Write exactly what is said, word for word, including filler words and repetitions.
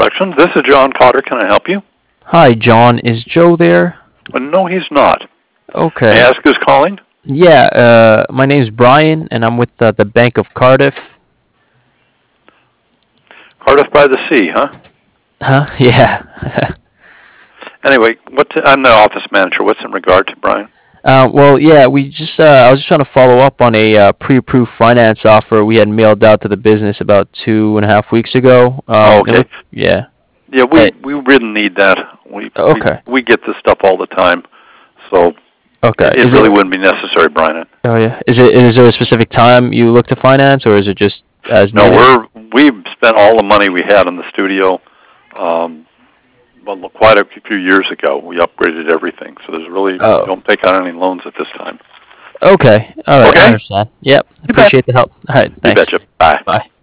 Productions. This is John Cotter. Can I help you? Hi, John. Is Joe there? Uh, no, he's not. Okay. May I ask who's calling? Yeah, uh, my name's Brian, and I'm with uh, the Bank of Cardiff. Cardiff by the Sea, huh? Huh? Yeah. Anyway, what to, I'm the office manager. What's in regard to Brian? Uh, well, yeah, we just uh, I was just trying to follow up on a uh, pre-approved finance offer we had mailed out to the business about two and a half weeks ago. Um, Oh, it okay. looked- yeah. Yeah, we Hey. we really need that. We Okay. we, we get this stuff all the time, so Okay. it, it Is really it? wouldn't be necessary, Brian. Oh yeah. Is it? Is there a specific time you look to finance, or is it just as No, needed? we're we've spent all the money we had in the studio. Um, well, quite a few years ago, we upgraded everything. So there's really Oh. we don't take out any loans at this time. Okay. All right. I Okay. understand. Yep. You bet. Appreciate the help. All right. You Thanks. betcha. Bye. Bye.